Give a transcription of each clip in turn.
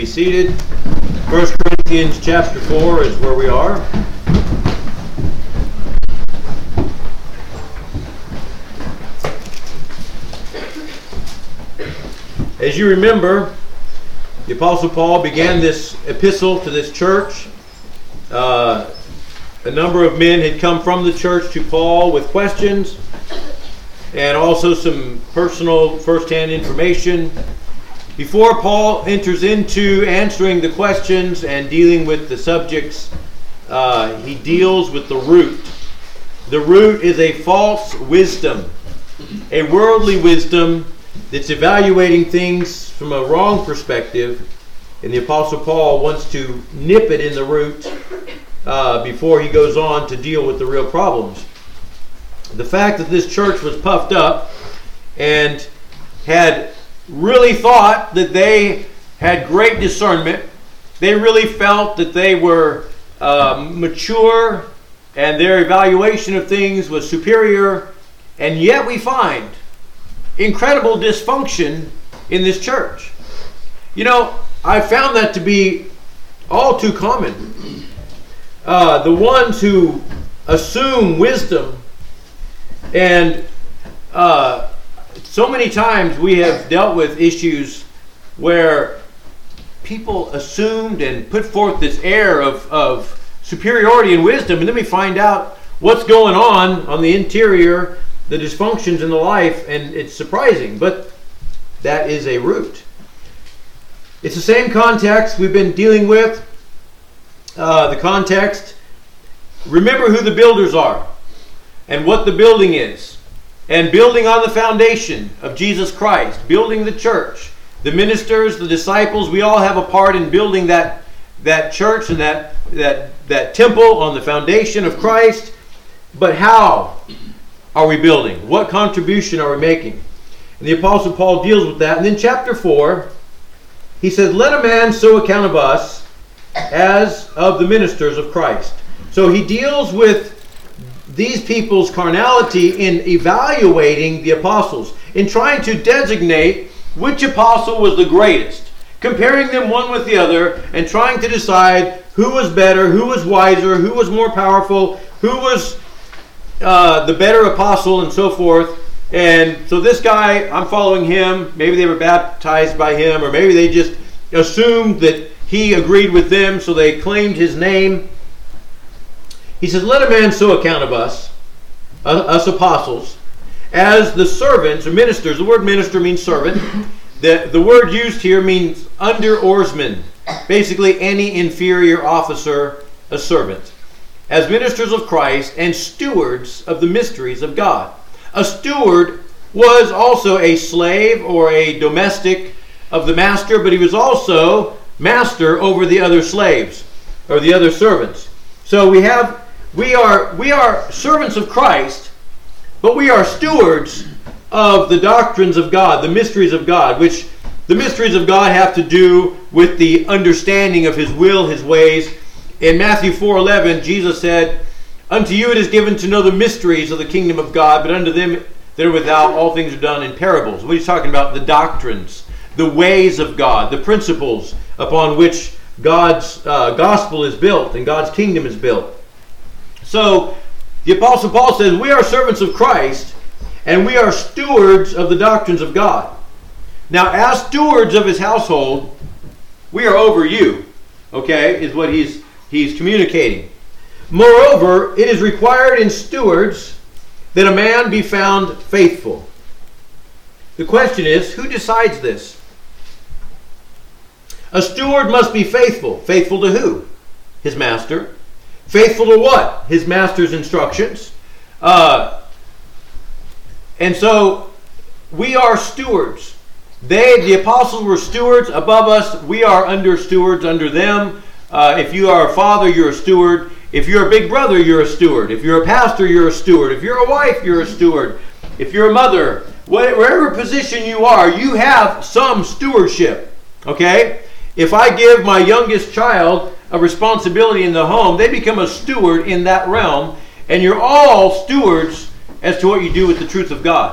Be seated. 1 Corinthians chapter 4 is where we are. As you remember, the Apostle Paul began this epistle to this church. A number of men had come from the church to Paul with questions and also some personal first-hand information. Before Paul enters into answering the questions and dealing with the subjects, he deals with the root. The root is a false wisdom, a worldly wisdom that's evaluating things from a wrong perspective, and the Apostle Paul wants to nip it in the root before he goes on to deal with the real problems. The fact that this church was puffed up and had really thought that they had great discernment. They really felt that they were mature and their evaluation of things was superior. And yet we find incredible dysfunction in this church. You know, I found that to be all too common. The ones who assume wisdom and so many times we have dealt with issues where people assumed and put forth this air of superiority and wisdom, and then we find out what's going on the interior, the dysfunctions in the life, and it's surprising, but that is a root. It's the same context we've been dealing with. The context, remember who the builders are and what the building is. And building on the foundation of Jesus Christ, building the church, the ministers, the disciples, we all have a part in building that church and that temple on the foundation of Christ. But how are we building? What contribution are we making? And the Apostle Paul deals with that. And then chapter 4, he says, "Let a man so account of us as of the ministers of Christ." So he deals with these people's carnality in evaluating the apostles, in trying to designate which apostle was the greatest, comparing them one with the other, and trying to decide who was better, who was wiser, who was more powerful, who was the better apostle, and so forth. And so this guy, I'm following him. Maybe they were baptized by him, or maybe they just assumed that he agreed with them, so they claimed his name. He says, "Let a man so account of us apostles, as the servants or ministers." The word minister means servant. The word used here means under oarsman. Basically, any inferior officer, a servant. As ministers of Christ and stewards of the mysteries of God. A steward was also a slave or a domestic of the master, but he was also master over the other slaves or the other servants. So we are servants of Christ, but we are stewards of the doctrines of God, the mysteries of God, which the mysteries of God have to do with the understanding of His will, His ways. In Matthew 4:11, Jesus said, "Unto you it is given to know the mysteries of the kingdom of God, but unto them that are without, all things are done in parables." What he's talking about, the doctrines, the ways of God, the principles upon which God's gospel is built and God's kingdom is built. So the Apostle Paul says we are servants of Christ and we are stewards of the doctrines of God. Now, as stewards of His household, we are over you, okay, is what he's communicating. Moreover, it is required in stewards that a man be found faithful. The question is, who decides this? A steward must be faithful. Faithful to who? His master. Faithful to what? His master's instructions. And so we are stewards. The apostles were stewards above us. We are under stewards under them. If you are a father, you're a steward. If you're a big brother, you're a steward. If you're a pastor, you're a steward. If you're a wife, you're a steward. If you're a mother, wherever position you are, you have some stewardship. Okay? If I give my youngest child a responsibility in the home, they become a steward in that realm, and you're all stewards as to what you do with the truth of God.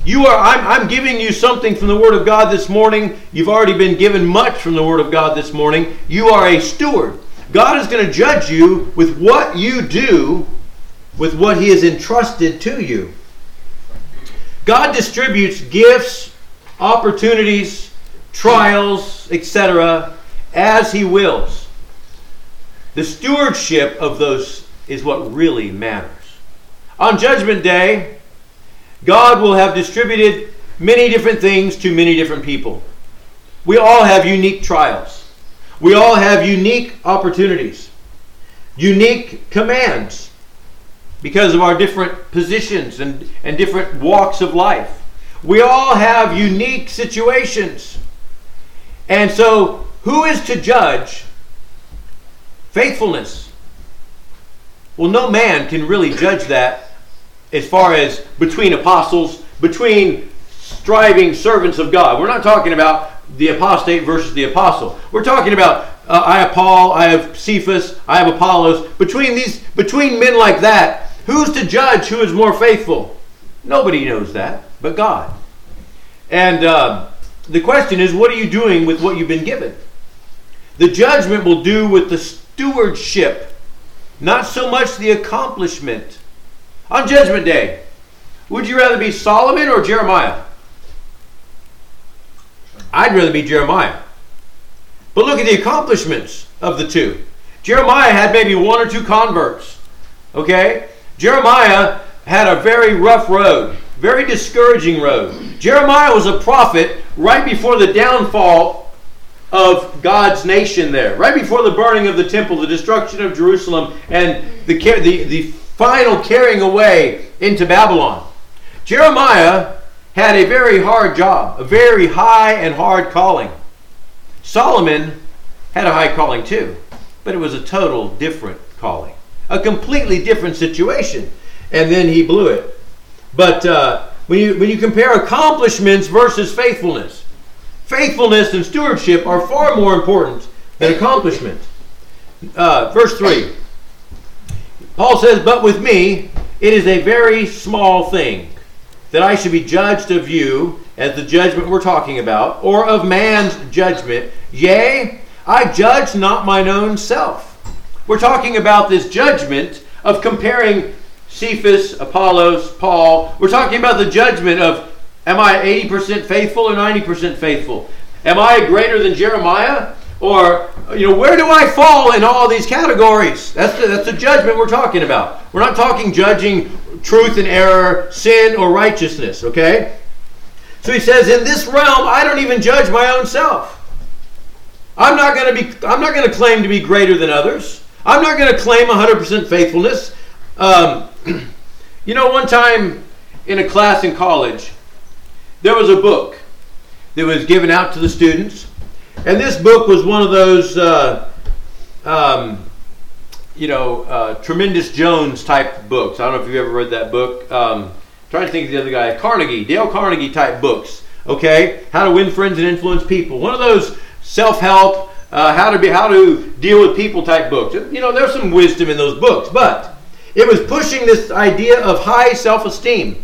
I'm giving you something from the Word of God this morning. You've already been given much from the Word of God this morning. You are a steward. God is going to judge you with what you do with what He has entrusted to you. God distributes gifts, opportunities, trials, etc., as He wills. The stewardship of those is what really matters. On Judgment Day, God will have distributed many different things to many different people. We all have unique trials. We all have unique opportunities, unique commands because of our different positions and different walks of life. We all have unique situations. And so, who is to judge faithfulness? Well, no man can really judge that as far as between apostles, between striving servants of God. We're not talking about the apostate versus the apostle. We're talking about I have Paul, I have Cephas, I have Apollos. Between men like that, who's to judge who is more faithful? Nobody knows that but God. And the question is, what are you doing with what you've been given? The judgment will do with the stewardship, not so much the accomplishment. On Judgment Day, would you rather be Solomon or Jeremiah? I'd rather be Jeremiah. But look at the accomplishments of the two. Jeremiah had maybe one or two converts. Okay? Jeremiah had a very rough road, very discouraging road. Jeremiah was a prophet right before the downfall of God's nation there. Right before the burning of the temple, the destruction of Jerusalem, and the final carrying away into Babylon. Jeremiah had a very hard job, a very high and hard calling. Solomon had a high calling too, but it was a total different calling. A completely different situation. And then he blew it. But when you compare accomplishments versus faithfulness and stewardship are far more important than accomplishment. Verse 3. Paul says, "But with me, it is a very small thing that I should be judged of you," as the judgment we're talking about, "or of man's judgment. Yea, I judge not mine own self." We're talking about this judgment of comparing Cephas, Apollos, Paul. We're talking about the judgment of, am I 80% faithful or 90% faithful? Am I greater than Jeremiah? Or, where do I fall in all these categories? That's the judgment we're talking about. We're not talking judging truth and error, sin or righteousness, okay? So he says, in this realm, I don't even judge my own self. I'm not going to claim to be greater than others. I'm not going to claim 100% faithfulness. One time in a class in college, there was a book that was given out to the students. And this book was one of those, Tremendous Jones type books. I don't know if you've ever read that book. Trying to think of the other guy. Dale Carnegie type books. Okay? How to win friends and influence people. One of those self-help, how to deal with people type books. There's some wisdom in those books. But it was pushing this idea of high self-esteem.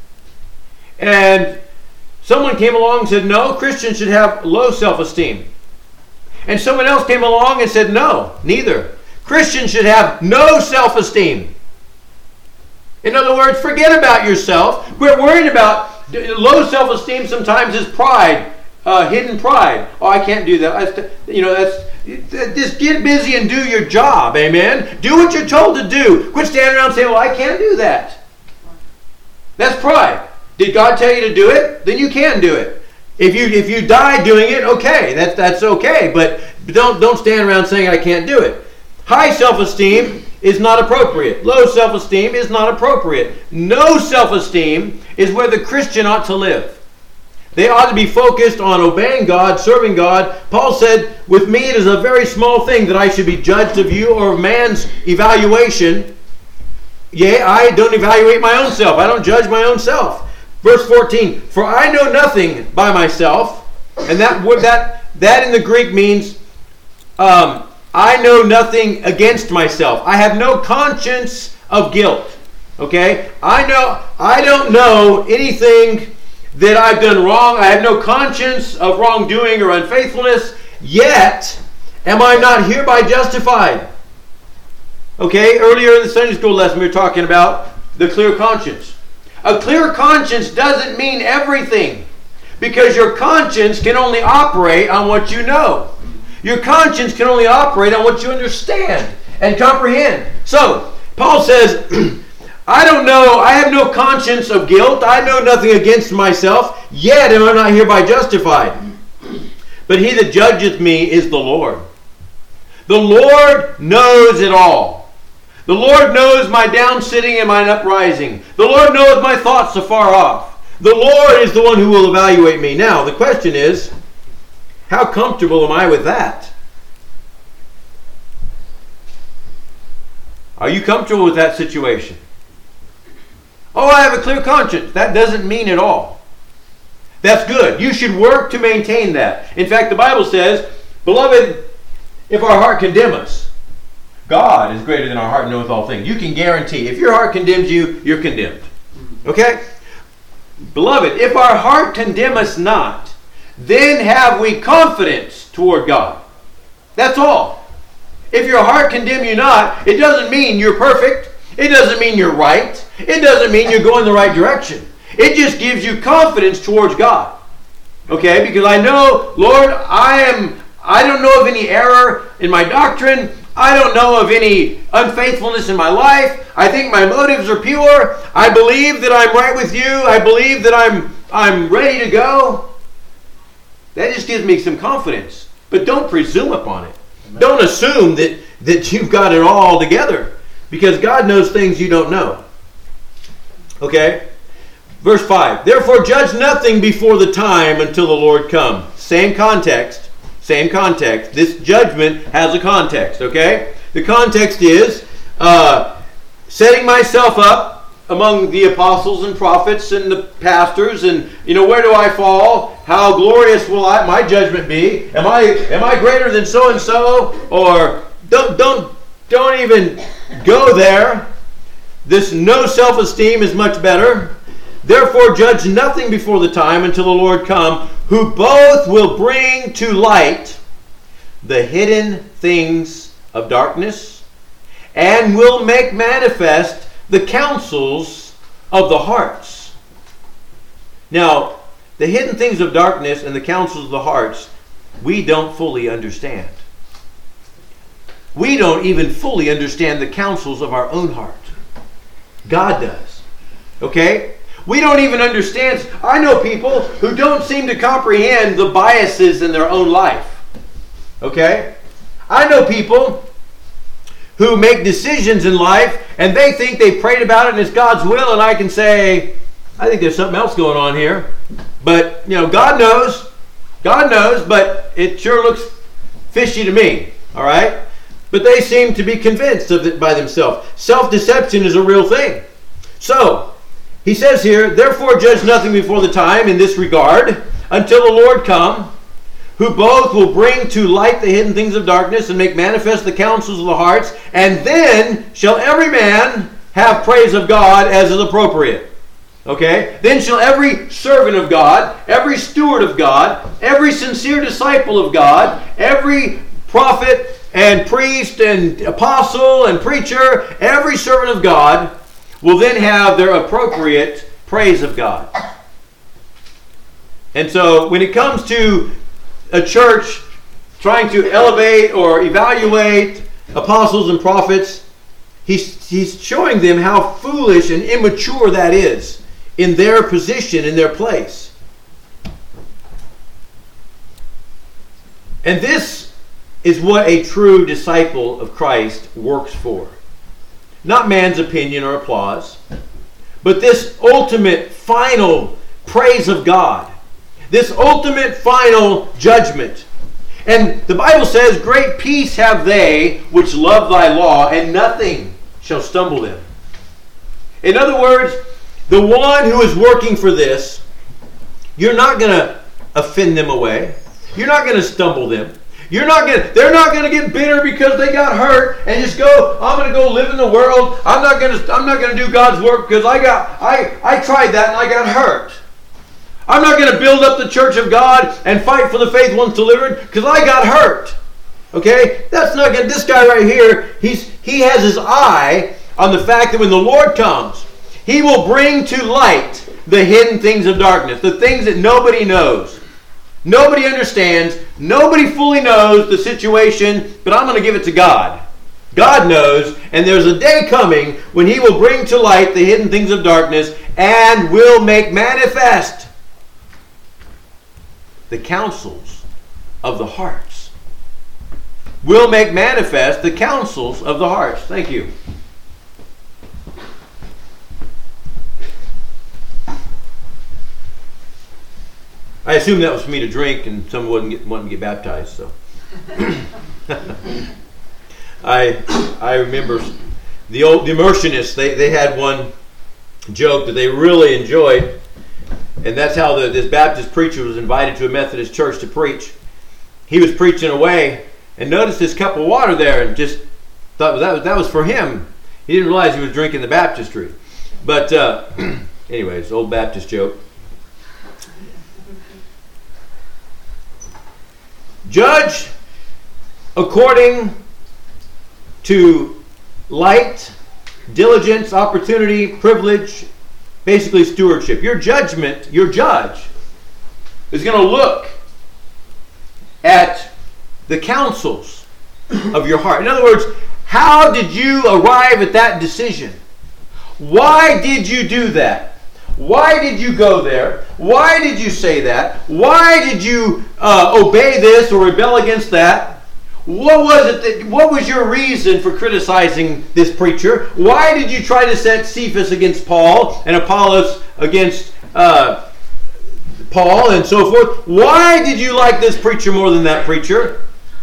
And someone came along and said, no, Christians should have low self-esteem. And someone else came along and said, no, neither. Christians should have no self-esteem. In other words, forget about yourself. We're worried about low self-esteem sometimes is pride, hidden pride. Oh, I can't do that. Just get busy and do your job, amen? Do what you're told to do. Quit standing around and saying, well, I can't do that. That's pride. Did God tell you to do it? Then you can do it. If you die doing it, okay, that's okay. But don't stand around saying I can't do it. High self-esteem is not appropriate. Low self-esteem is not appropriate. No self-esteem is where the Christian ought to live. They ought to be focused on obeying God, serving God. Paul said, with me it is a very small thing that I should be judged of you or of man's evaluation. Yea, I don't evaluate my own self. I don't judge my own self. Verse 14, for I know nothing by myself. And that in the Greek means I know nothing against myself. I have no conscience of guilt. Okay? I don't know anything that I've done wrong. I have no conscience of wrongdoing or unfaithfulness. Yet am I not hereby justified? Okay, earlier in the Sunday school lesson we were talking about the clear conscience. A clear conscience doesn't mean everything, because your conscience can only operate on what you know. Your conscience can only operate on what you understand and comprehend. So, Paul says, I don't know, I have no conscience of guilt. I know nothing against myself, yet am I not hereby justified. But he that judgeth me is the Lord. The Lord knows it all. The Lord knows my down sitting and mine uprising. The Lord knows my thoughts afar off. The Lord is the one who will evaluate me. Now, the question is, how comfortable am I with that? Are you comfortable with that situation? Oh, I have a clear conscience. That doesn't mean it all. That's good. You should work to maintain that. In fact, the Bible says, beloved, if our heart condemn us, God is greater than our heart and knoweth all things. You can guarantee, if your heart condemns you, you're condemned. Okay? Beloved, if our heart condemn us not, then have we confidence toward God. That's all. If your heart condemn you not, it doesn't mean you're perfect. It doesn't mean you're right. It doesn't mean you're going the right direction. It just gives you confidence towards God. Okay? Because I know, Lord, I don't know of any error in my doctrine. I don't know of any unfaithfulness in my life. I think my motives are pure. I believe that I'm right with you. I believe that I'm ready to go. That just gives me some confidence. But don't presume upon it. Amen. Don't assume that you've got it all together. Because God knows things you don't know. Okay? Verse 5. Therefore judge nothing before the time until the Lord come. Same context. Same context. This judgment has a context. Okay? The context is setting myself up among the apostles and prophets and the pastors, and where do I fall? How glorious will my judgment be? Am I greater than so and so? Or don't even go there. This no self-esteem is much better. Therefore judge nothing before the time until the Lord come, who both will bring to light the hidden things of darkness and will make manifest the counsels of the hearts. Now, the hidden things of darkness and the counsels of the hearts, we don't fully understand. We don't even fully understand the counsels of our own heart. God does. Okay? We don't even understand. I know people who don't seem to comprehend the biases in their own life. Okay? I know people who make decisions in life and they think they prayed about it and it's God's will, and I can say, I think there's something else going on here. But, God knows. God knows, but it sure looks fishy to me. All right? But they seem to be convinced of it by themselves. Self-deception is a real thing. So, he says here, therefore judge nothing before the time in this regard, until the Lord come, who both will bring to light the hidden things of darkness and make manifest the counsels of the hearts, and then shall every man have praise of God as is appropriate. Okay? Then shall every servant of God, every steward of God, every sincere disciple of God, every prophet and priest and apostle and preacher, every servant of God will then have their appropriate praise of God. And so when it comes to a church trying to elevate or evaluate apostles and prophets, he's showing them how foolish and immature that is in their position, in their place. And this is what a true disciple of Christ works for. Not man's opinion or applause, but this ultimate, final praise of God. This ultimate, final judgment. And the Bible says, great peace have they which love thy law, and nothing shall stumble them. In other words, the one who is working for this, you're not going to offend them away. You're not going to stumble them. They're not going to get bitter because they got hurt and just go, I'm going to go live in the world. I'm not going to do God's work because I tried that and I got hurt. I'm not going to build up the church of God and fight for the faith once delivered because I got hurt. Okay? That's not good. This guy right here, he has his eye on the fact that when the Lord comes, He will bring to light the hidden things of darkness, the things that nobody knows. Nobody understands. Nobody fully knows the situation, but I'm going to give it to God. God knows, and there's a day coming when He will bring to light the hidden things of darkness and will make manifest the counsels of the hearts. Will make manifest the counsels of the hearts. Thank you. I assume that was for me to drink, and someone wanting to get baptized. So, I remember the immersionists. They had one joke that they really enjoyed, and that's how this Baptist preacher was invited to a Methodist church to preach. He was preaching away and noticed this cup of water there, and just thought that was for him. He didn't realize he was drinking the baptistry. But anyways, old Baptist joke. Judge according to light, diligence, opportunity, privilege, basically stewardship. Your judgment, your judge, is going to look at the counsels of your heart. In other words, how did you arrive at that decision? Why did you do that? Why did you go there? Why did you say that? Why did you obey this or rebel against that? What was your reason for criticizing this preacher? Why did you try to set Cephas against Paul and Apollos against Paul and so forth? Why did you like this preacher more than that preacher?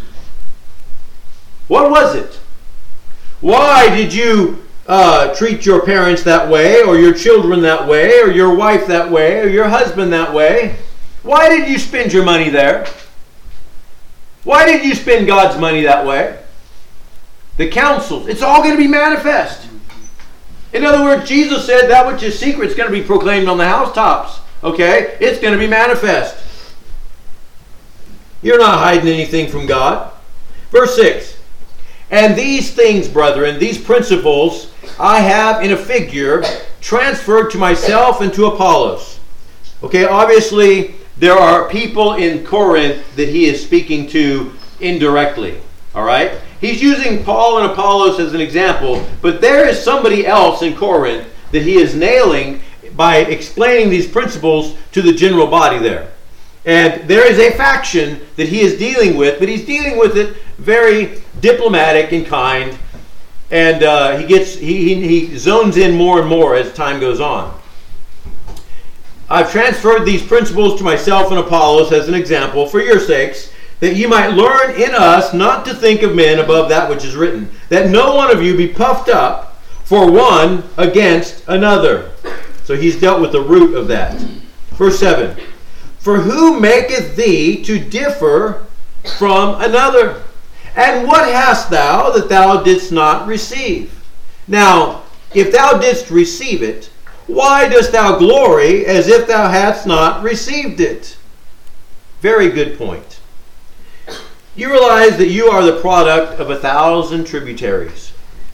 What was it? Why did you treat your parents that way, or your children that way, or your wife that way, or your husband that way? Why did you spend your money there? Why did you spend God's money that way? The counsels, it's all going to be manifest. In other words, Jesus said that which is secret is going to be proclaimed on the housetops. Okay? It's going to be manifest. You're not hiding anything from God. Verse 6. And these things, brethren, these principles, I have in a figure transferred to myself and to Apollos. Okay, obviously there are people in Corinth that he is speaking to indirectly. All right? He's using Paul and Apollos as an example, but there is somebody else in Corinth that he is nailing by explaining these principles to the general body there. And there is a faction that he is dealing with, but he's dealing with it very diplomatic and kind. And he zones in more and more as time goes on. I've transferred these principles to myself and Apollos as an example for your sakes, that you might learn in us not to think of men above that which is written, that no one of you be puffed up for one against another. So he's dealt with the root of that. Verse 7. For who maketh thee to differ from another? And what hast thou that thou didst not receive? Now, if thou didst receive it, why dost thou glory as if thou hadst not received it? Very good point. You realize that you are the product of 1,000 tributaries.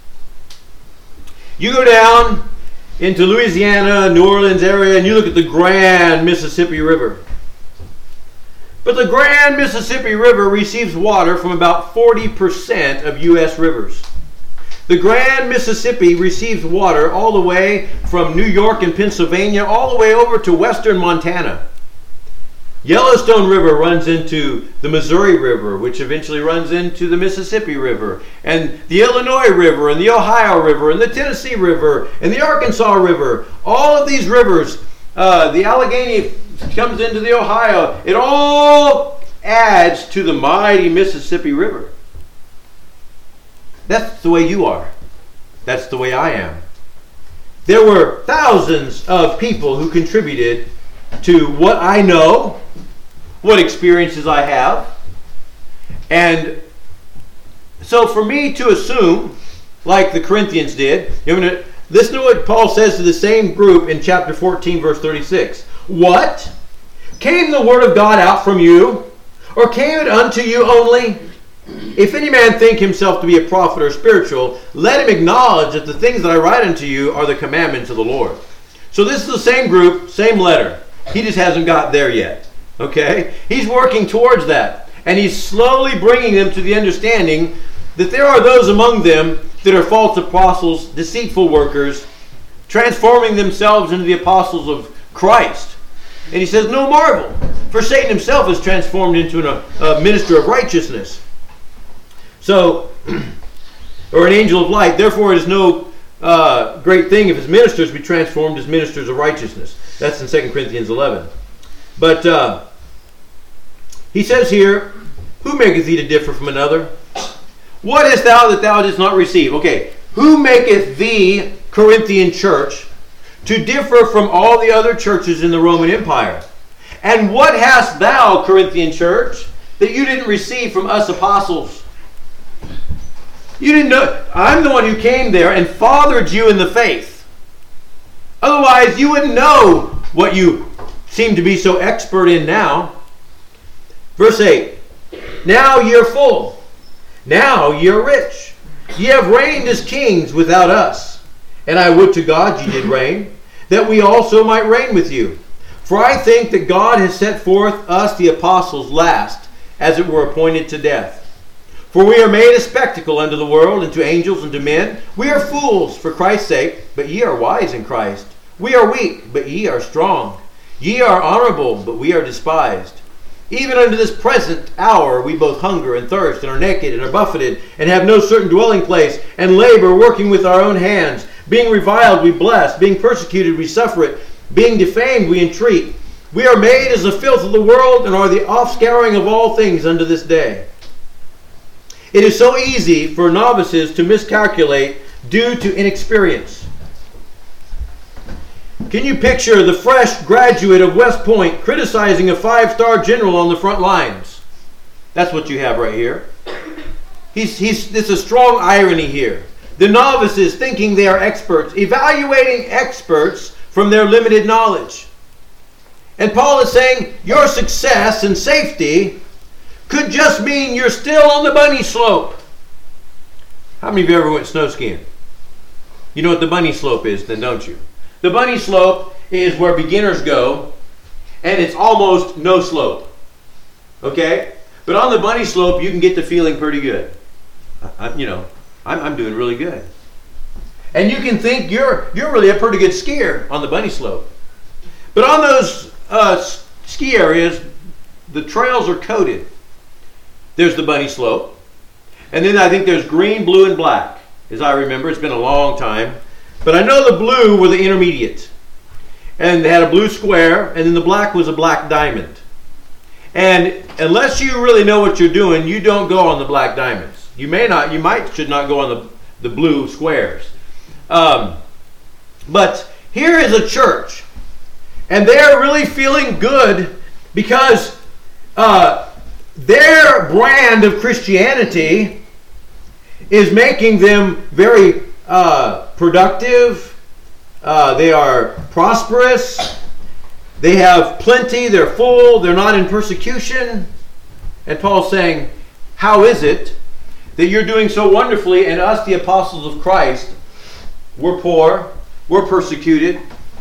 You go down into Louisiana, New Orleans area, and you look at the Grand Mississippi River. But the Grand Mississippi River receives water from about 40% of U.S. rivers. The Grand Mississippi receives water all the way from New York and Pennsylvania all the way over to western Montana. Yellowstone River runs into the Missouri River, which eventually runs into the Mississippi River, and the Illinois River, and the Ohio River, and the Tennessee River, and the Arkansas River. All of these rivers, the Allegheny comes into the Ohio. It all adds to the mighty Mississippi River. That's the way you are. That's the way I am. There were thousands of people who contributed to what I know, what experiences I have. And so for me to assume, like the Corinthians did, listen to what Paul says to the same group in chapter 14, verse 36. What? Came the word of God out from you, or came it unto you only? If any man think himself to be a prophet or spiritual, let him acknowledge that the things that I write unto you are the commandments of the Lord. So this is the same group, same letter. He just hasn't got there yet. Okay? He's working towards that. And he's slowly bringing them to the understanding that there are those among them that are false apostles, deceitful workers, transforming themselves into the apostles of Christ. And he says, no marvel, for Satan himself is transformed into a minister of righteousness. So, or an angel of light. Therefore, it is no great thing if his ministers be transformed as ministers of righteousness. That's in 2 Corinthians 11. But he says here, who maketh thee to differ from another? What hast thou that thou didst not receive? Okay, who maketh thee, Corinthian church, to differ from all the other churches in the Roman Empire? And what hast thou, Corinthian church, that you didn't receive from us apostles? You didn't know. I'm the one who came there and fathered you in the faith. Otherwise, you wouldn't know what you seem to be so expert in now. Verse 8. Now ye are full. Now ye are rich. Ye have reigned as kings without us. And I would to God ye did reign, that we also might reign with you. For I think that God has set forth us the apostles last, as it were appointed to death. For we are made a spectacle unto the world, and to angels, and to men. We are fools for Christ's sake, but ye are wise in Christ. We are weak, but ye are strong. Ye are honorable, but we are despised. Even unto this present hour we both hunger and thirst, and are naked, and are buffeted, and have no certain dwelling place, and labor, working with our own hands. Being reviled, we bless. Being persecuted, we suffer it. Being defamed, we entreat. We are made as the filth of the world, and are the offscouring of all things unto this day. It is so easy for novices to miscalculate due to inexperience. Can you picture the fresh graduate of West Point criticizing a 5-star general on the front lines? That's what you have right here. There's a strong irony here. The novices thinking they are experts, evaluating experts from their limited knowledge. And Paul is saying your success and safety could just mean you're still on the bunny slope. How many of you ever went snow skiing? You know what the bunny slope is then, don't you? The bunny slope is where beginners go, and it's almost no slope. Okay? But on the bunny slope, you can get to feeling pretty good. I'm doing really good. And you can think you're really a pretty good skier on the bunny slope. But on those ski areas, the trails are coated. There's the bunny slope. And then I think there's green, blue, and black. As I remember, it's been a long time. But I know the blue were the intermediate. And they had a blue square, and then the black was a black diamond. And unless you really know what you're doing, you don't go on the black diamonds. You should not go on the blue squares. But here is a church. And they're really feeling good because their brand of Christianity is making them very productive. They are prosperous. They have plenty. They're full. They're not in persecution. And Paul's saying, how is it that you're doing so wonderfully, and us, the apostles of Christ, we're poor, we're persecuted,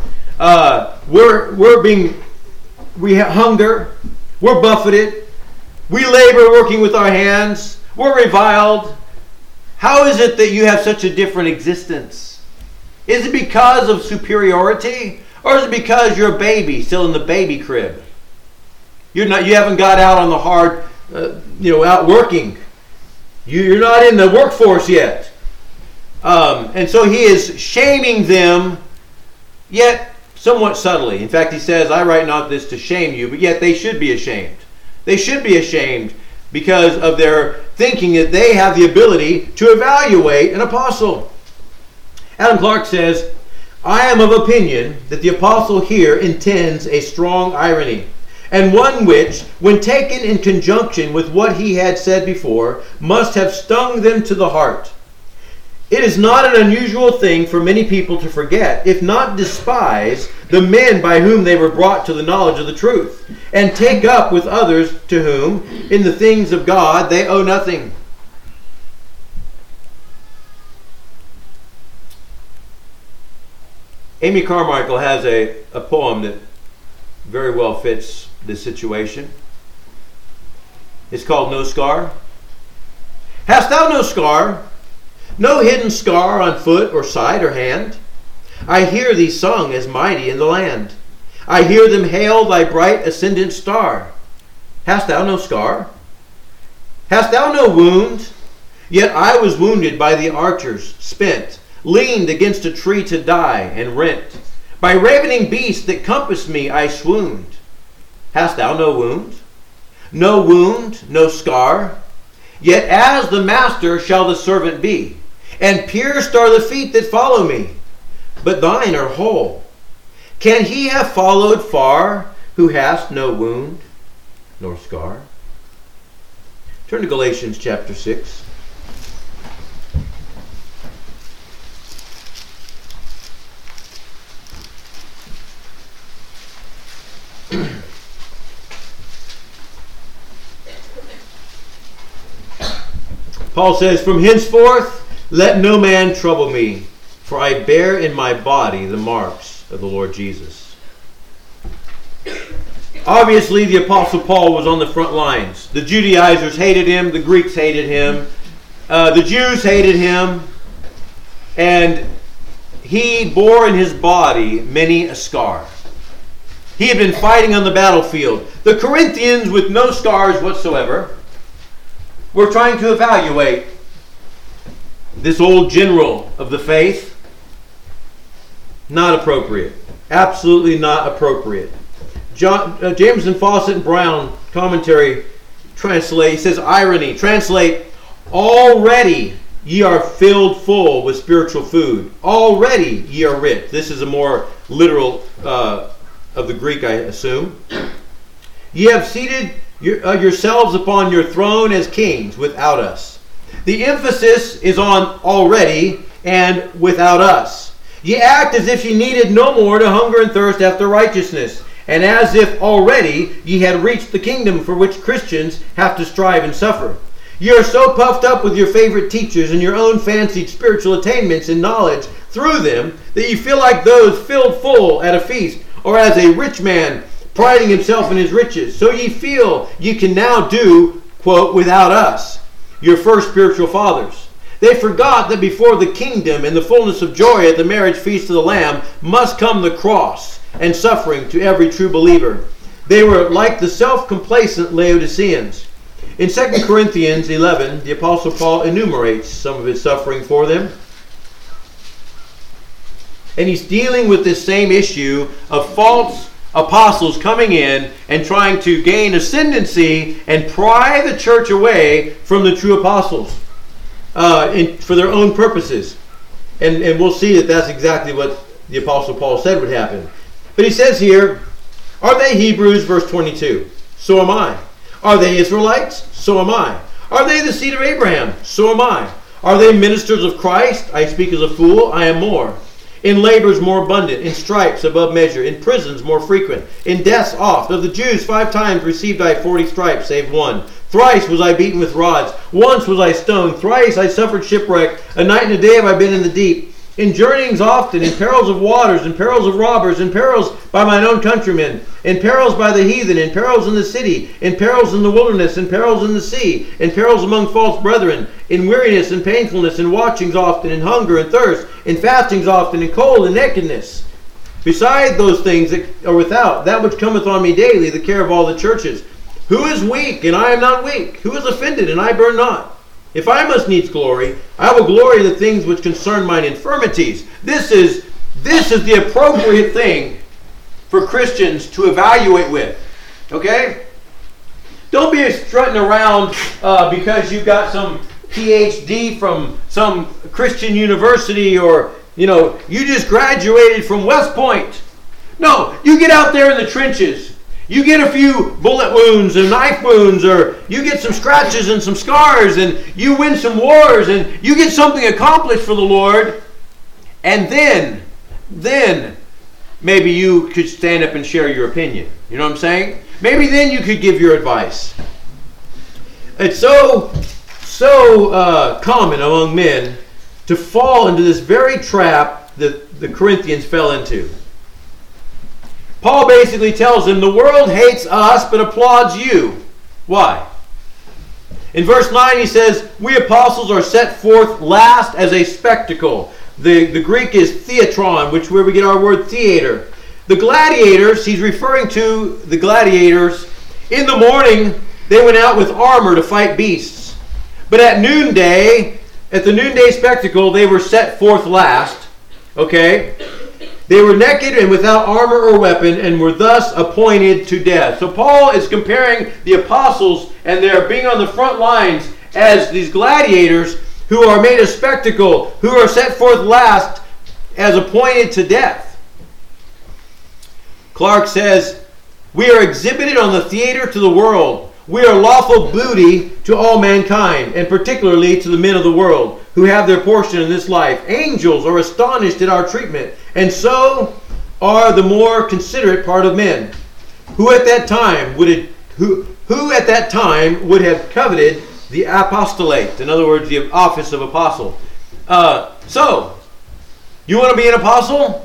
we have hunger, we're buffeted, we labor working with our hands, we're reviled. How is it that you have such a different existence? Is it because of superiority, or is it because you're a baby still in the baby crib? You haven't got out on the hard, out working. You're not in the workforce yet. And so he is shaming them, yet somewhat subtly. In fact, he says, I write not this to shame you, but yet they should be ashamed. They should be ashamed because of their thinking that they have the ability to evaluate an apostle. Adam Clark says, I am of opinion that the apostle here intends a strong irony, and one which, when taken in conjunction with what he had said before, must have stung them to the heart. It is not an unusual thing for many people to forget, if not despise, the men by whom they were brought to the knowledge of the truth, and take up with others to whom, in the things of God, they owe nothing. Amy Carmichael has a poem that very well fits this situation. It's called No Scar. Hast thou no scar? No hidden scar on foot or side or hand? I hear thee sung as mighty in the land. I hear them hail thy bright ascendant star. Hast thou no scar? Hast thou no wound? Yet I was wounded by the archers, spent, leaned against a tree to die, and rent. By ravening beasts that compassed me I swooned. Hast thou no wound? No wound, no scar? Yet as the master shall the servant be, and pierced are the feet that follow me, but thine are whole. Can he have followed far who hast no wound nor scar? Turn to Galatians chapter 6. Paul says, "From henceforth let no man trouble me, for I bear in my body the marks of the Lord Jesus." Obviously, the Apostle Paul was on the front lines. The Judaizers hated him. The Greeks hated him. The Jews hated him. And he bore in his body many a scar. He had been fighting on the battlefield. The Corinthians, with no scars whatsoever, were trying to evaluate this old general of the faith. Not appropriate. Absolutely not appropriate. Jameson, Fawcett, and Brown commentary translate, he says irony, translate, already ye are filled full with spiritual food. Already ye are rich. This is a more literal of the Greek, I assume. Ye have seated yourselves upon your throne as kings without us. The emphasis is on already and without us. Ye act as if ye needed no more to hunger and thirst after righteousness, and as if already ye had reached the kingdom for which Christians have to strive and suffer. Ye are so puffed up with your favorite teachers and your own fancied spiritual attainments and knowledge through them that you feel like those filled full at a feast, or as a rich man priding himself in his riches. So ye feel ye can now do, quote, without us, your first spiritual fathers. They forgot that before the kingdom and the fullness of joy at the marriage feast of the Lamb must come the cross and suffering to every true believer. They were like the self-complacent Laodiceans. In 2 Corinthians 11, the Apostle Paul enumerates some of his suffering for them. And he's dealing with this same issue of false apostles coming in and trying to gain ascendancy and pry the church away from the true apostles for their own purposes. And we'll see that that's exactly what the Apostle Paul said would happen. But he says here, are they Hebrews, verse 22? So am I. Are they Israelites? So am I. Are they the seed of Abraham? So am I. Are they ministers of Christ? I speak as a fool. I am more. In labors more abundant, in stripes above measure, in prisons more frequent, in deaths oft. Of the Jews 5 times received I 40 stripes, save one. Thrice was I beaten with rods. Once was I stoned. Thrice I suffered shipwreck. A night and a day have I been in the deep. In journeyings often, in perils of waters, in perils of robbers, in perils by mine own countrymen, in perils by the heathen, in perils in the city, in perils in the wilderness, in perils in the sea, in perils among false brethren, in weariness and painfulness, in watchings often, in hunger and thirst, in fastings often, in cold and nakedness. Beside those things that are without, that which cometh on me daily, the care of all the churches. Who is weak, and I am not weak? Who is offended, and I burn not? If I must needs glory, I will glory in the things which concern mine infirmities. This is the appropriate thing for Christians to evaluate with. Okay? Don't be strutting around because you got some PhD from some Christian university, or you just graduated from West Point. No, you get out there in the trenches. You get a few bullet wounds and knife wounds, or you get some scratches and some scars, and you win some wars, and you get something accomplished for the Lord, and then maybe you could stand up and share your opinion. You know what I'm saying? Maybe then you could give your advice. It's so common among men to fall into this very trap that the Corinthians fell into. Paul basically tells them the world hates us but applauds you. Why? In verse 9 he says, we apostles are set forth last as a spectacle. The Greek is theatron, which where we get our word theater. The gladiators, he's referring to the gladiators, in the morning they went out with armor to fight beasts. But at noonday, at the noonday spectacle, they were set forth last. Okay? They were naked and without armor or weapon, and were thus appointed to death. So Paul is comparing the apostles and their being on the front lines as these gladiators who are made a spectacle, who are set forth last as appointed to death. Clark says, we are exhibited on the theater to the world. We are lawful booty to all mankind, and particularly to the men of the world, who have their portion in this life. Angels are astonished at our treatment, and so are the more considerate part of men, who at that time would have coveted the apostolate. In other words, the office of apostle. So, you want to be an apostle?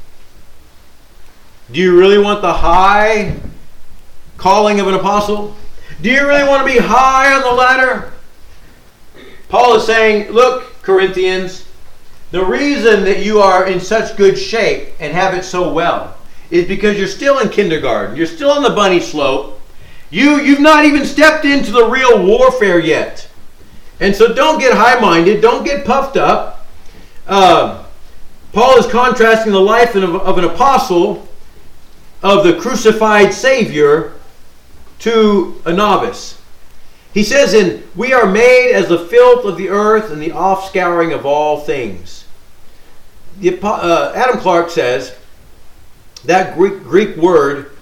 Do you really want the high calling of an apostle? Do you really want to be high on the ladder? Paul is saying, look, Corinthians, the reason that you are in such good shape and have it so well is because you're still in kindergarten. You're still on the bunny slope. You've not even stepped into the real warfare yet. And so don't get high-minded. Don't get puffed up. Paul is contrasting the life of an apostle, of the crucified Savior, to a novice. He says we are made as the filth of the earth and the offscouring of all things. Adam Clark says that Greek word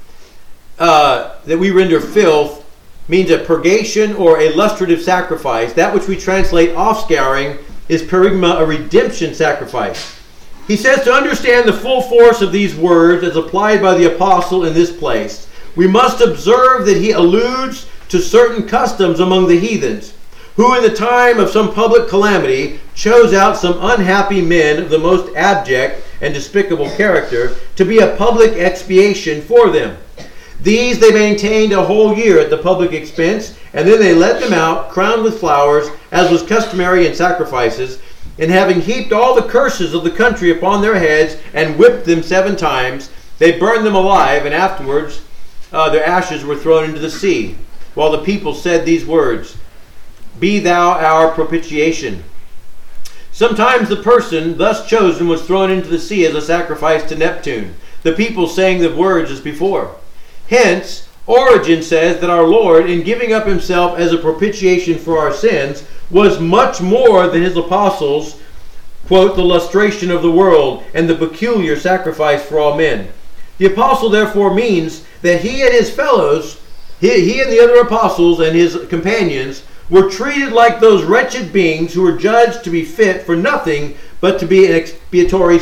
that we render filth means a purgation or a lustrative sacrifice. That which we translate offscouring is perigma, a redemption sacrifice. He says to understand the full force of these words as applied by the apostle in this place, we must observe that he alludes to certain customs among the heathens, who in the time of some public calamity chose out some unhappy men of the most abject and despicable character to be a public expiation for them. These they maintained a whole year at the public expense, and then they led them out, crowned with flowers, as was customary in sacrifices, and having heaped all the curses of the country upon their heads, and whipped them 7 times, they burned them alive, and afterwards their ashes were thrown into the sea, while the people said these words, "Be thou our propitiation." Sometimes the person thus chosen was thrown into the sea as a sacrifice to Neptune, the people saying the words as before. Hence, Origen says that our Lord, in giving up himself as a propitiation for our sins, was much more than his apostles, quote, the lustration of the world and the peculiar sacrifice for all men. The apostle therefore means that he and his fellows, he and the other apostles and his companions, were treated like those wretched beings who were judged to be fit for nothing but to be expiatory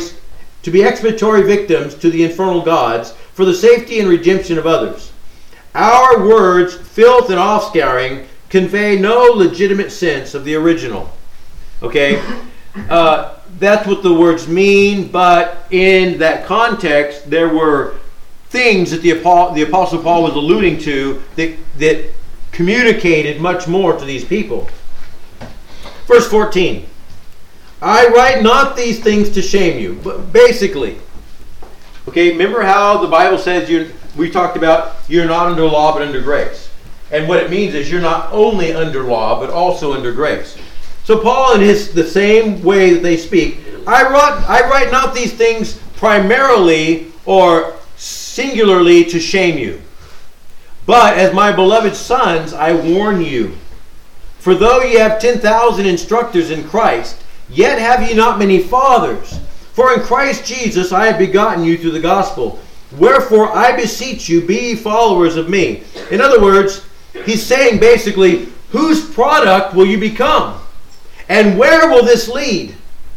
victims to the infernal gods for the safety and redemption of others. Our words, filth and offscouring, convey no legitimate sense of the original. Okay? That's what the words mean, but in that context, there were things that the Apostle Paul was alluding to that communicated much more to these people. Verse 14. I write not these things to shame you. But basically, okay, remember how the Bible says we talked about you're not under law but under grace. And what it means is you're not only under law but also under grace. So Paul, in the same way that they speak, I write not these things primarily or singularly to shame you. But as my beloved sons, I warn you. For though ye have 10,000 instructors in Christ, yet have ye not many fathers. For in Christ Jesus I have begotten you through the gospel. Wherefore I beseech you, be ye followers of me. In other words, he's saying basically, whose product will you become? And where will this lead?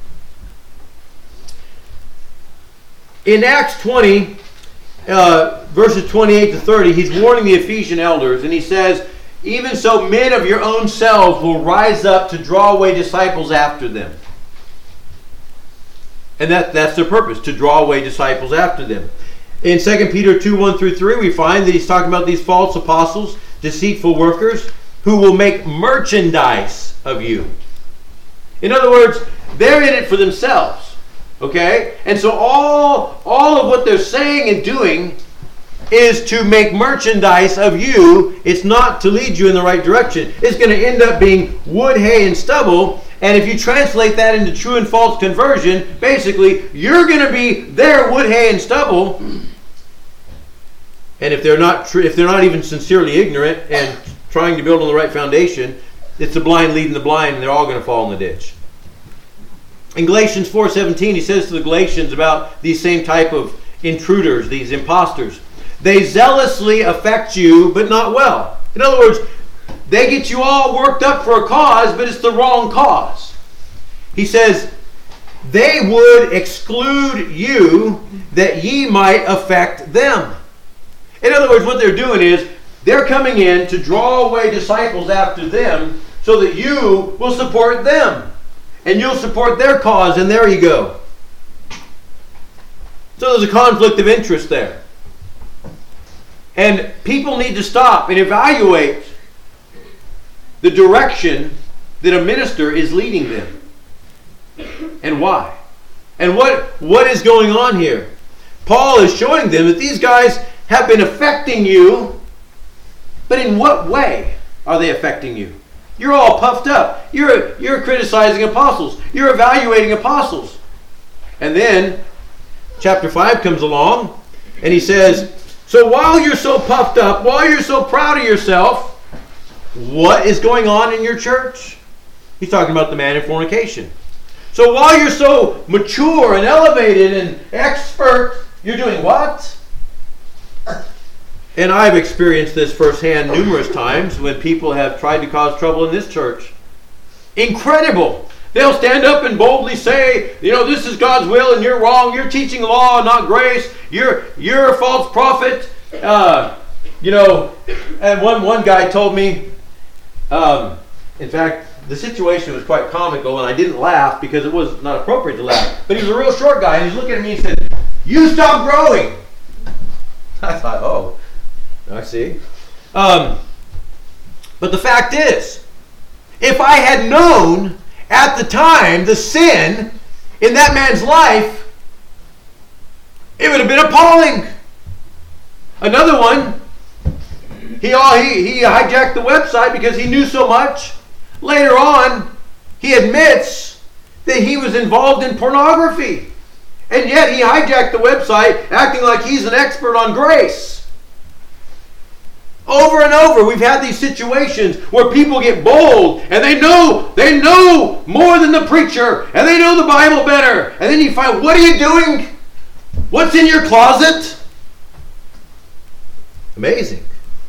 In Acts 20, verses 28 to 30, he's warning the Ephesian elders, and he says, even so men of your own selves will rise up to draw away disciples after them. And that's their purpose, to draw away disciples after them. In 2 Peter 2, 1 through 3, we find that he's talking about these false apostles, deceitful workers, who will make merchandise of you. In other words, they're in it for themselves. Okay? And so all of what they're saying and doing is to make merchandise of you. It's not to lead you in the right direction. It's going to end up being wood, hay, and stubble. And if you translate that into true and false conversion, basically, you're going to be their wood, hay, and stubble. And if they're not even sincerely ignorant and trying to build on the right foundation, it's the blind leading the blind, and they're all going to fall in the ditch. In Galatians 4:17, he says to the Galatians about these same type of intruders, these imposters. They zealously affect you, but not well. In other words, they get you all worked up for a cause, but it's the wrong cause. He says, they would exclude you that ye might affect them. In other words, what they're doing is, they're coming in to draw away disciples after them so that you will support them. And you'll support their cause and their ego. So there's a conflict of interest there. And people need to stop and evaluate the direction that a minister is leading them. And why? And what is going on here? Paul is showing them that these guys have been affecting you, but in what way are they affecting you? You're all puffed up. You're criticizing apostles. You're evaluating apostles. And then chapter 5 comes along and he says, so while you're so puffed up, while you're so proud of yourself, what is going on in your church? He's talking about the man in fornication. So while you're so mature and elevated and expert, you're doing what? And I've experienced this firsthand numerous times when people have tried to cause trouble in this church. Incredible. They'll stand up and boldly say, this is God's will and you're wrong. You're teaching law, not grace. You're a false prophet. And one guy told me, in fact, the situation was quite comical and I didn't laugh because it was not appropriate to laugh. But he was a real short guy and he's looking at me and said, you stop growing. I thought, oh, I see. But the fact is, if I had known at the time the sin in that man's life, it would have been appalling. Another one, he hijacked the website because he knew so much. Later on, he admits that he was involved in pornography. And yet he hijacked the website acting like he's an expert on grace. Over and over, we've had these situations where people get bold and they know more than the preacher and they know the Bible better. And then you find, what are you doing? What's in your closet? Amazing.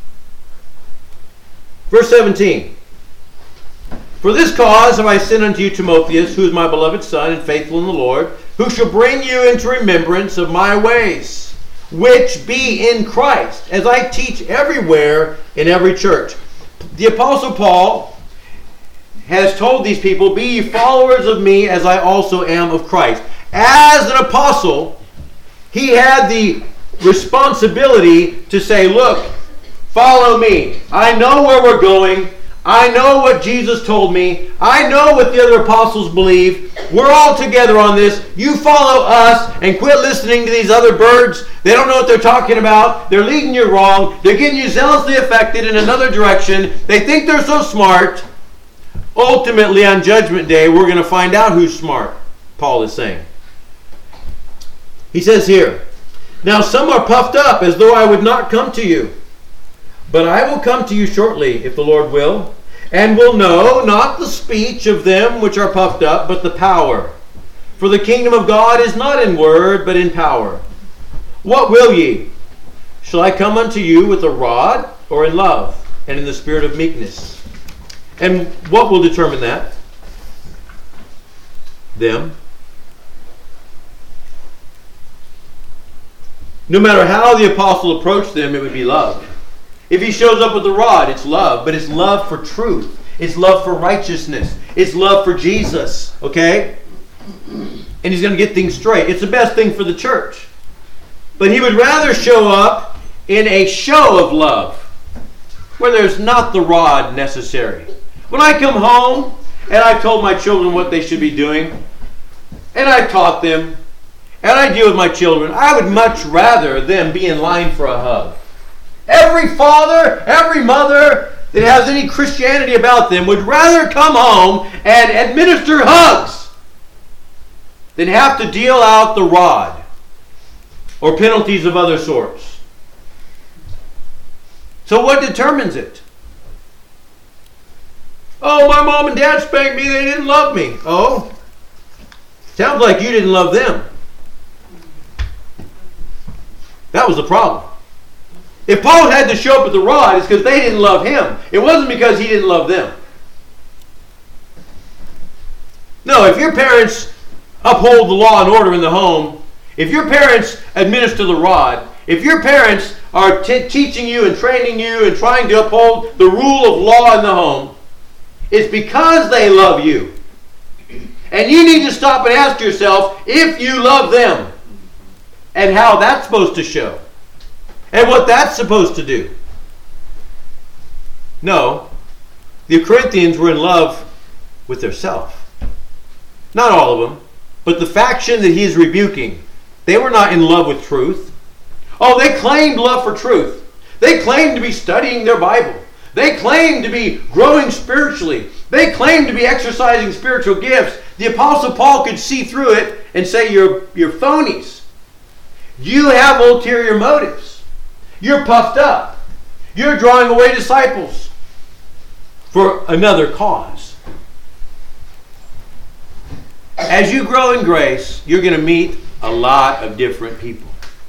Verse 17. For this cause have I sent unto you Timotheus, who is my beloved son and faithful in the Lord, who shall bring you into remembrance of my ways, which be in Christ, as I teach everywhere in every church. The Apostle Paul has told these people, be ye followers of me as I also am of Christ. As an apostle, he had the responsibility to say, look, follow me. I know where we're going. I know what Jesus told me. I know what the other apostles believe. We're all together on this. You follow us and quit listening to these other birds. They don't know what they're talking about. They're leading you wrong. They're getting you zealously affected in another direction. They think they're so smart. Ultimately, on Judgment Day, we're going to find out who's smart, Paul is saying. He says here, now some are puffed up as though I would not come to you. But I will come to you shortly, if the Lord will, and will know not the speech of them which are puffed up, but the power. For the kingdom of God is not in word, but in power. What will ye? Shall I come unto you with a rod, or in love, and in the spirit of meekness? And what will determine that? Them. No matter how the apostle approached them, it would be love. If he shows up with the rod, it's love. But it's love for truth. It's love for righteousness. It's love for Jesus. Okay? And he's going to get things straight. It's the best thing for the church. But he would rather show up in a show of love, where there's not the rod necessary. When I come home and I've told my children what they should be doing, and I've taught them, and I deal with my children, I would much rather them be in line for a hug. Every father, every mother that has any Christianity about them would rather come home and administer hugs than have to deal out the rod or penalties of other sorts. So what determines it? Oh, my mom and dad spanked me, they didn't love me. Oh, sounds like you didn't love them. That was the problem. If Paul had to show up with the rod, it's because they didn't love him. It wasn't because he didn't love them. No, if your parents uphold the law and order in the home, if your parents administer the rod, if your parents are teaching you and training you and trying to uphold the rule of law in the home, it's because they love you. And you need to stop and ask yourself if you love them and how that's supposed to show and what that's supposed to do. No, the Corinthians were in love with themselves. Not all of them, but the faction that he is rebuking, they were not in love with truth. Oh, they claimed love for truth. They claimed to be studying their Bible. They claimed to be growing spiritually. They claimed to be exercising spiritual gifts. The Apostle Paul could see through it and say, you're phonies. You have ulterior motives. You're puffed up. You're drawing away disciples for another cause. As you grow in grace, you're going to meet a lot of different people.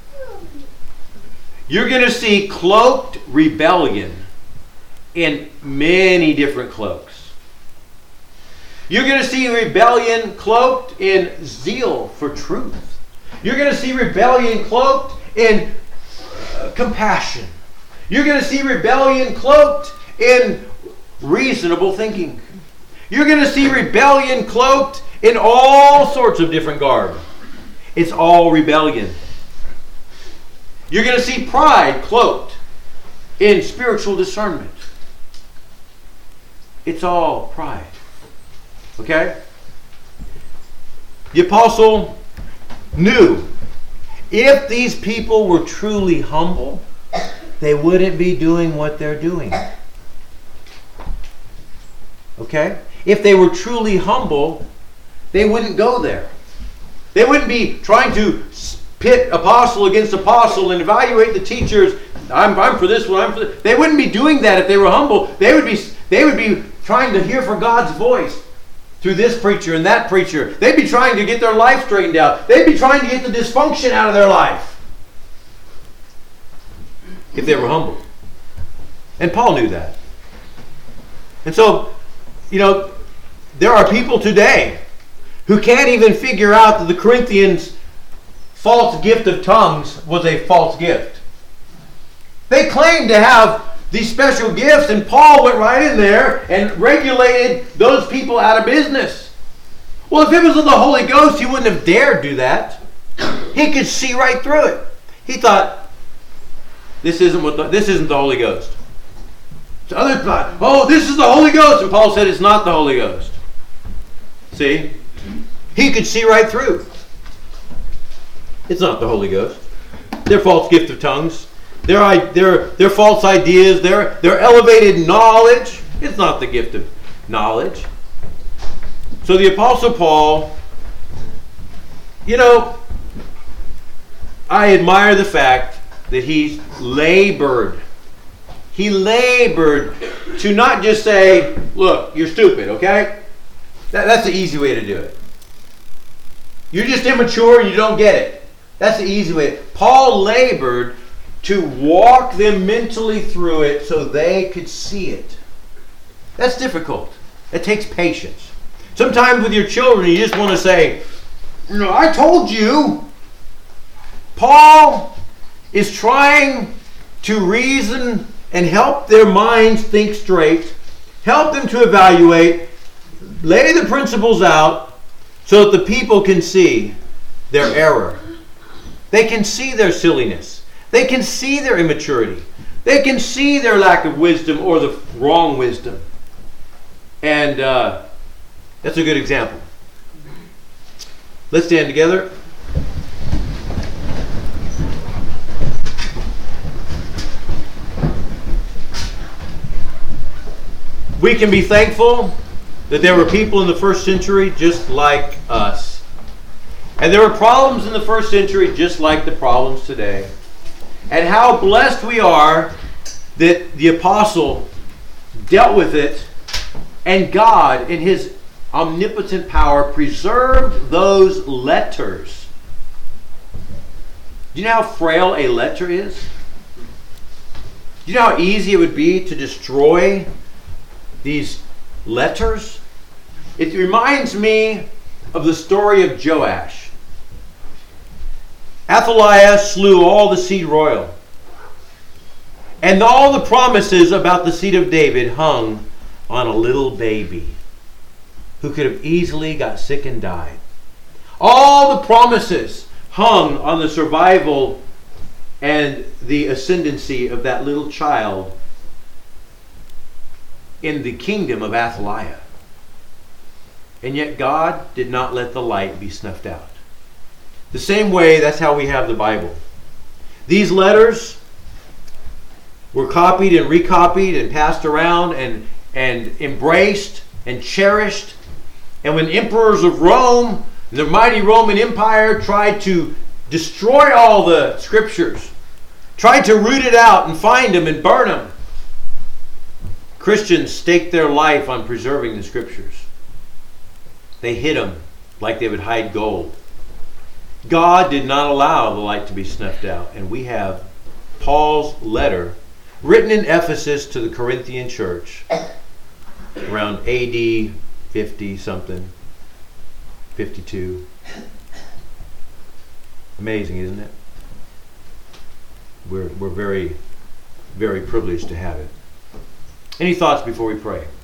You're going to see cloaked rebellion in many different cloaks. You're going to see rebellion cloaked in zeal for truth. You're going to see rebellion cloaked in compassion. You're going to see rebellion cloaked in reasonable thinking. You're going to see rebellion cloaked in all sorts of different garb. It's all rebellion. You're going to see pride cloaked in spiritual discernment. It's all pride. Okay? The apostle knew if these people were truly humble, they wouldn't be doing what they're doing. Okay? If they were truly humble, they wouldn't go there. They wouldn't be trying to pit apostle against apostle and evaluate the teachers. I'm for this one, I'm for this. They wouldn't be doing that if they were humble. They would be trying to hear for God's voice through this preacher and that preacher. They'd be trying to get their life straightened out. They'd be trying to get the dysfunction out of their life if they were humble. And Paul knew that. And so, there are people today who can't even figure out that the Corinthians' false gift of tongues was a false gift. They claimed to have these special gifts, and Paul went right in there and regulated those people out of business. Well, if it was of the Holy Ghost, he wouldn't have dared do that. He could see right through it. He thought, this isn't the Holy Ghost. So others thought, oh, this is the Holy Ghost. And Paul said, it's not the Holy Ghost. See? He could see right through. It's not the Holy Ghost. Their false gift of tongues. Their false ideas. Their elevated knowledge. It's not the gift of knowledge. So the Apostle Paul, I admire the fact that he labored. He labored to not just say, look, you're stupid, okay? That's the easy way to do it. You're just immature and you don't get it. That's the easy way. Paul labored to walk them mentally through it so they could see it. That's difficult. It takes patience. Sometimes with your children, you just want to say, I told you. Paul is trying to reason and help their minds think straight, help them to evaluate, lay the principles out so that the people can see their error. They can see their silliness. They can see their immaturity. They can see their lack of wisdom or the wrong wisdom. And that's a good example. Let's stand together. We can be thankful that there were people in the first century just like us. And there were problems in the first century just like the problems today. And how blessed we are that the apostle dealt with it, and God, in His omnipotent power, preserved those letters. Do you know how frail a letter is? Do you know how easy it would be to destroy these letters? It reminds me of the story of Joash. Athaliah slew all the seed royal. And all the promises about the seed of David hung on a little baby who could have easily got sick and died. All the promises hung on the survival and the ascendancy of that little child in the kingdom of Athaliah. And yet God did not let the light be snuffed out. The same way, that's how we have the Bible. These letters were copied and recopied and passed around and embraced and cherished. And when emperors of Rome, the mighty Roman Empire, tried to destroy all the scriptures, tried to root it out and find them and burn them, Christians staked their life on preserving the scriptures. They hid them like they would hide gold. God did not allow the light to be snuffed out. And we have Paul's letter written in Ephesus to the Corinthian church around AD 50 something, 52. Amazing, isn't it? We're very, very privileged to have it. Any thoughts before we pray?